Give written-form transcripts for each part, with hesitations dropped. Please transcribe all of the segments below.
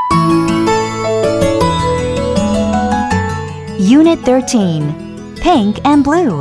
Unit 13. Pink and Blue.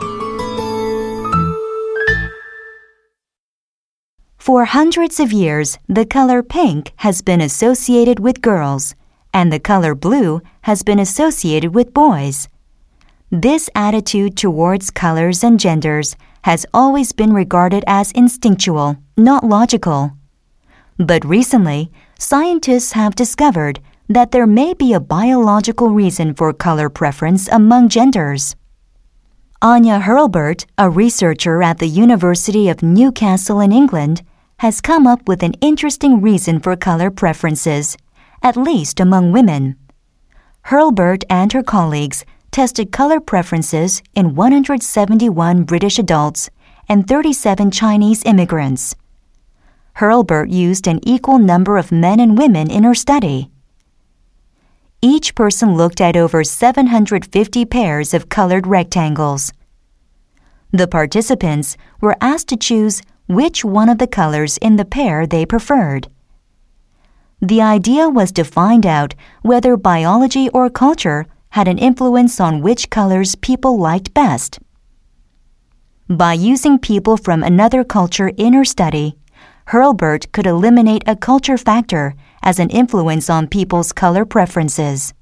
For hundreds of years, the color pink has been associated with girls, and the color blue has been associated with boys. This attitude towards colors and genders has always been regarded as instinctual, not logical. But recently, scientists have discovered that there may be a biological reason for color preference among genders. Anya Hurlbert, a researcher at the University of Newcastle in England, has come up with an interesting reason for color preferences, at least among women. Hurlbert and her colleagues tested color preferences in 171 British adults and 37 Chinese immigrants. Hurlbert used an equal number of men and women in her study. Each person looked at over 750 pairs of colored rectangles. The participants were asked to choose which one of the colors in the pair they preferred. The idea was to find out whether biology or culture had an influence on which colors people liked best. By using people from another culture in her study, Hurlbert could eliminate a culture factor as an influence on people's color preferences.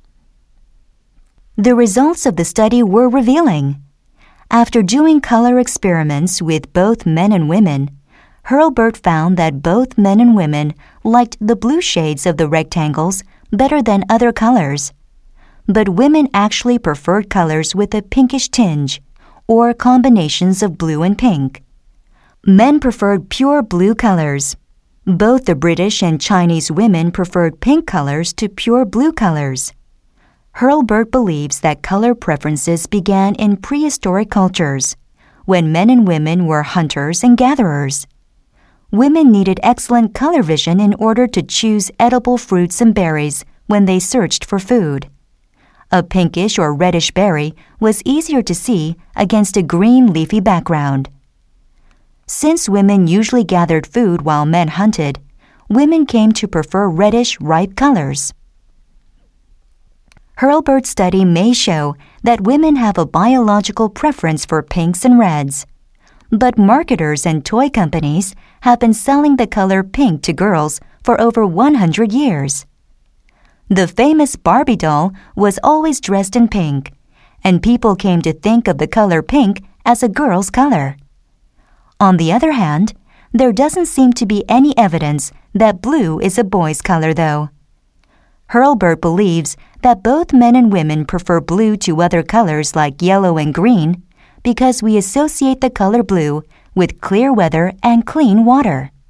The results of the study were revealing. After doing color experiments with both men and women, Hurlbert found that both men and women liked the blue shades of the rectangles better than other colors. But women actually preferred colors with a pinkish tinge, or combinations of blue and pink. Men preferred pure blue colors. Both the British and Chinese women preferred pink colors to pure blue colors. Hurlbert believes that color preferences began in prehistoric cultures, when men and women were hunters and gatherers. Women needed excellent color vision in order to choose edible fruits and berries when they searched for food. A pinkish or reddish berry was easier to see against a green leafy background. Since women usually gathered food while men hunted, women came to prefer reddish, ripe colors. Hurlbert's study may show that women have a biological preference for pinks and reds. But marketers and toy companies have been selling the color pink to girls for over 100 years. The famous Barbie doll was always dressed in pink, and people came to think of the color pink as a girl's color. On the other hand, there doesn't seem to be any evidence that blue is a boy's color, though. Hurlbert believes that both men and women prefer blue to other colors like yellow and green because we associate the color blue with clear weather and clean water.